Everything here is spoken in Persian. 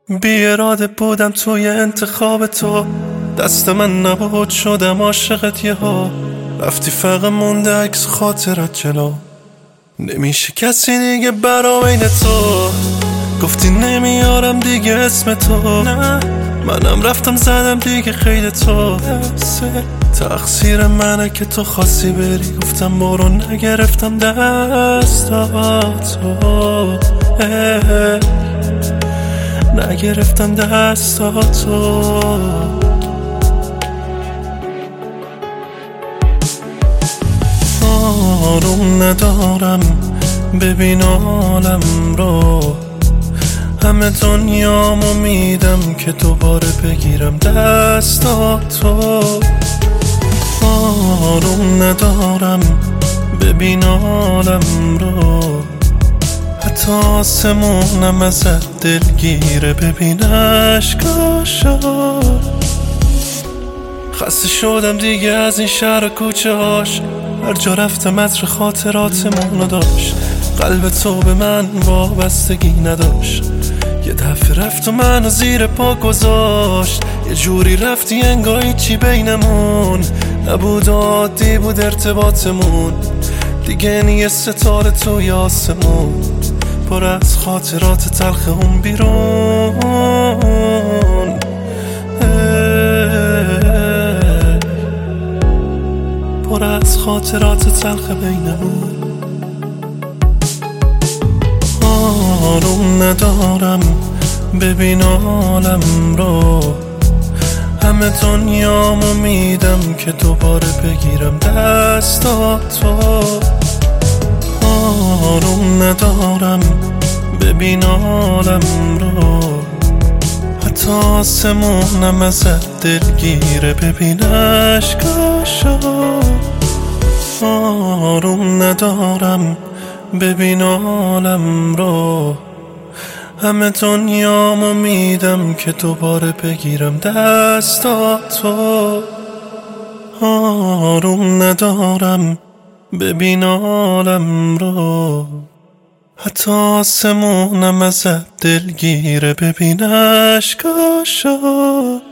بی اراده بودم توی انتخاب تو، دست من نبود شدم عاشقت یهو. رفتی فقط مونده عکس خاطرت جلو، نمیشه کسی دیگه برا بین تو. گفتی نمیارم دیگه اسم تو، نه منم رفتم زدم دیگه خیلی تو. تقصیر منه که تو خواستی بری، گفتم برو نگرفتم دستاتو، نگرفتم دستاتو. آروم ندارم ببین عالم رو، همه دنیامو میدم که دوباره بگیرم دستاتو. آروم ندارم ببین عالم رو، حتی آسمونم ازت دلگیره ببین عشقاشو. خسته شدم دیگه از این شهر و کوچه هاش، هر جا رفتم عطر خاطراتمونو داشت. قلب تو به من وابستگی نداشت، یه دفعه رفت و منو زیر پا گذاشت. یه جوری رفتی انگار چی بینمون نبود، عادی بود ارتباطمون. دیگه نیه ستاره توی آسمون، پر از خاطرات تلخ اون بیرون. پر از خاطرات تلخ بینمون. آروم ندارم ببین عالم رو، همه دنیامو میدم که دوباره بگیرم دستاتو. آروم ندارم ببین عالم رو، حتی آسمونم ازت دلگیره ببین عشقاشو. آروم ندارم ببین عالم رو، همه دنیامو میدم که دوباره بگیرم دستاتو. آروم ندارم ببین عالم رو، حتی آسمونم ازت دلگیره ببین عشقاشو.